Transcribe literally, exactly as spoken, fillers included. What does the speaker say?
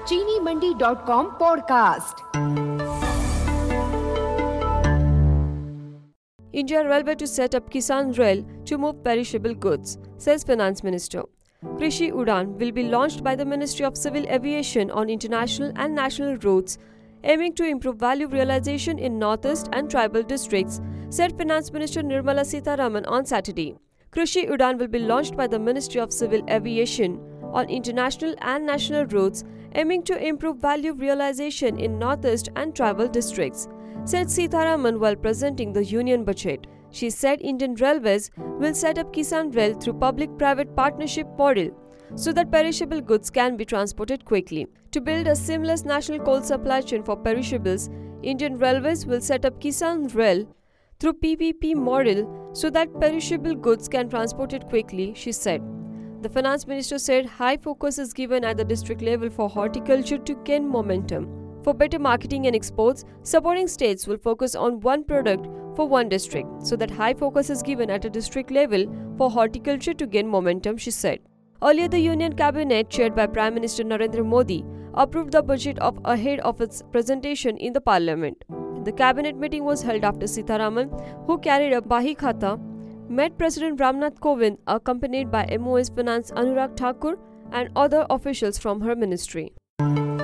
चीनी Mandi dot com podcast. India Railway to set up Kisan Rail to move perishable goods, says Finance Minister. Krishi Udan will be launched by the Ministry of Civil Aviation on international and national routes, aiming to improve value realization in northeast and tribal districts, said Finance Minister Nirmala Sitharaman on Saturday. Krishi Udan will be launched by the Ministry of Civil Aviation on international and national routes, aiming to improve value realization in northeast and tribal districts, said Sitharaman while presenting the Union Budget. She said Indian Railways will set up Kisan Rail through public-private partnership model so that perishable goods can be transported quickly. To build a seamless national coal supply chain for perishables, Indian Railways will set up Kisan Rail through P P P model so that perishable goods can be transported quickly, she said. The Finance Minister said high focus is given at the district level for horticulture to gain momentum. For better marketing and exports, supporting states will focus on one product for one district, so that high focus is given at a district level for horticulture to gain momentum, she said. Earlier, the Union Cabinet, chaired by Prime Minister Narendra Modi, approved the budget of ahead of its presentation in the Parliament. The Cabinet meeting was held after Sitharaman, who carried a Bahi Khata, met President Ramnath Kovind, accompanied by M O S Finance Anurag Thakur and other officials from her ministry.